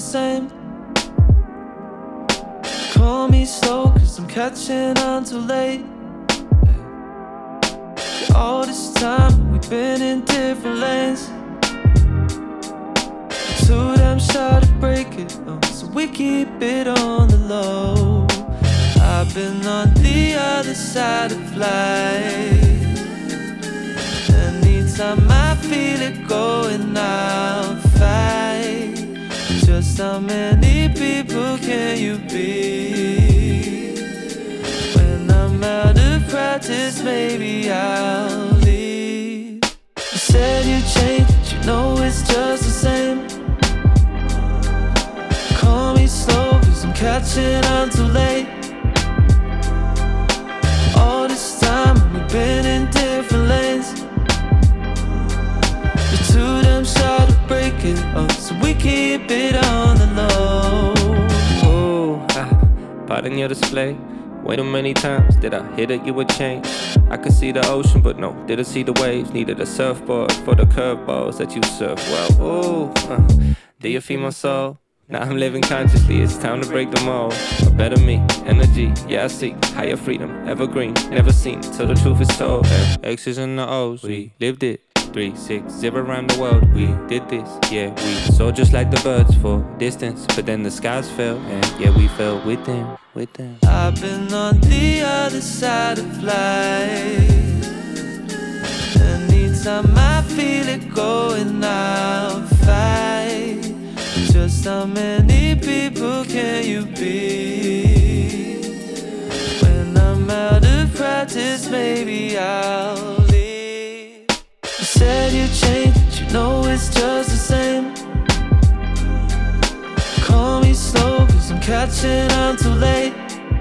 same. Call me slow, cause I'm catching on too late. All this time we've been in different lanes. Too damn shy to break it, so we keep it on the low. I've been on the other side of life. Anytime I feel it going, I'll fight. Just how many people can you be? When I'm out of practice, maybe I'll leave. You said you changed, but you know it's just the same. Call me slow, cause I'm catching on too late. All this time we've been in different lanes. You're too damn shy to break it up, so we keep it on the low. Ooh, pardon your display. Way too many times did I hit it, you would change. I could see the ocean, but no, didn't see the waves. Needed a surfboard for the curveballs that you surf well. Ooh, do you feel my soul? Now I'm living consciously, it's time to break the mold. A better me, energy, yeah I see. Higher freedom, evergreen, never seen till the truth is told. X's and the O's, we lived it. 360 around the world, we did this. Yeah, we soared just like the birds for distance. But then the skies fell, and yeah, we fell with them, with them. I've been on the other side of life. Anytime I feel it going, I'll fight. Just how many people can you be? When I'm out of practice, maybe I'll leave. You said you changed, but you know it's just the same. Call me slow, cause I'm catching on too late.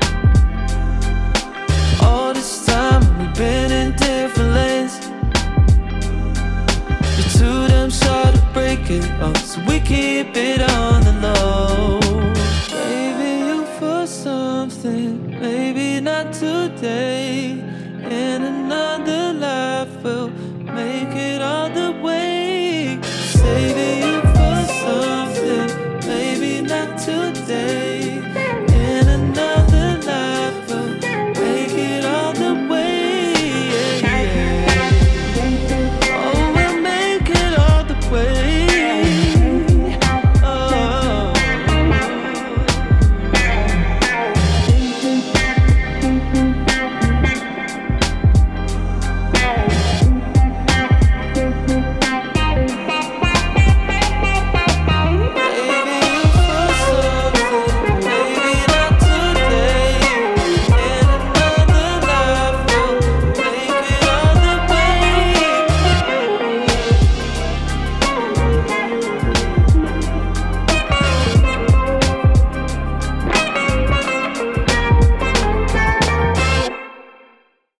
All this time we've been in different lanes. You're too damn shy to break it up, so we keep it on the low.